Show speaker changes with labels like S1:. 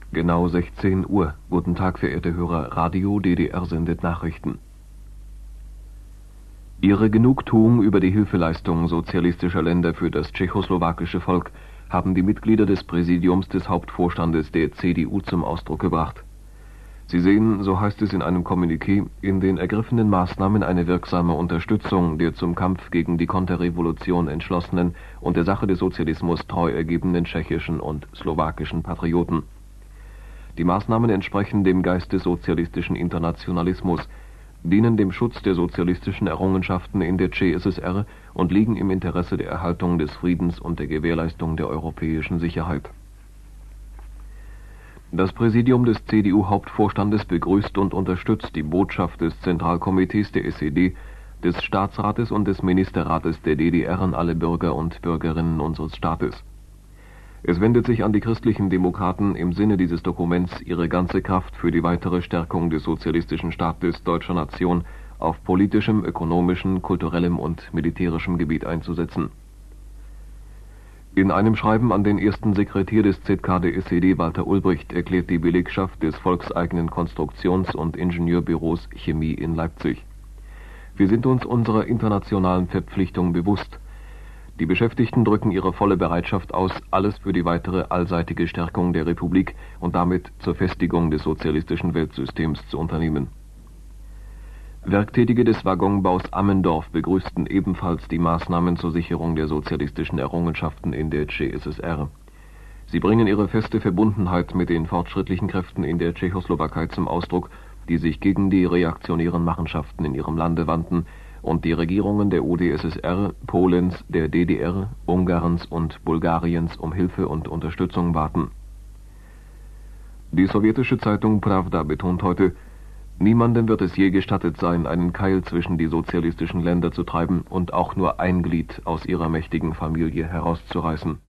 S1: Genau 16 Uhr. Guten Tag, verehrte Hörer. Radio DDR sendet Nachrichten. Ihre Genugtuung über die Hilfeleistung sozialistischer Länder für das tschechoslowakische Volk haben die Mitglieder des Präsidiums des Hauptvorstandes der CDU zum Ausdruck gebracht. Sie sehen, so heißt es in einem Kommuniqué, in den ergriffenen Maßnahmen eine wirksame Unterstützung der zum Kampf gegen die Konterrevolution entschlossenen und der Sache des Sozialismus treu ergebenen tschechischen und slowakischen Patrioten. Die Maßnahmen entsprechen dem Geist des sozialistischen Internationalismus, dienen dem Schutz der sozialistischen Errungenschaften in der CSSR und liegen im Interesse der Erhaltung des Friedens und der Gewährleistung der europäischen Sicherheit. Das Präsidium des CDU-Hauptvorstandes begrüßt und unterstützt die Botschaft des Zentralkomitees der SED, des Staatsrates und des Ministerrates der DDR an alle Bürger und Bürgerinnen unseres Staates. Es wendet sich an die christlichen Demokraten im Sinne dieses Dokuments, ihre ganze Kraft für die weitere Stärkung des sozialistischen Staates deutscher Nation auf politischem, ökonomischem, kulturellem und militärischem Gebiet einzusetzen. In einem Schreiben an den ersten Sekretär des ZK der SED, Walter Ulbricht, erklärt die Belegschaft des volkseigenen Konstruktions- und Ingenieurbüros Chemie in Leipzig: Wir sind uns unserer internationalen Verpflichtung bewusst. Die Beschäftigten drücken ihre volle Bereitschaft aus, alles für die weitere allseitige Stärkung der Republik und damit zur Festigung des sozialistischen Weltsystems zu unternehmen. Werktätige des Waggonbaus Ammendorf begrüßten ebenfalls die Maßnahmen zur Sicherung der sozialistischen Errungenschaften in der CSSR. Sie bringen ihre feste Verbundenheit mit den fortschrittlichen Kräften in der Tschechoslowakei zum Ausdruck, die sich gegen die reaktionären Machenschaften in ihrem Lande wandten und die Regierungen der UdSSR, Polens, der DDR, Ungarns und Bulgariens um Hilfe und Unterstützung baten. Die sowjetische Zeitung Pravda betont heute: Niemandem wird es je gestattet sein, einen Keil zwischen die sozialistischen Länder zu treiben und auch nur ein Glied aus ihrer mächtigen Familie herauszureißen.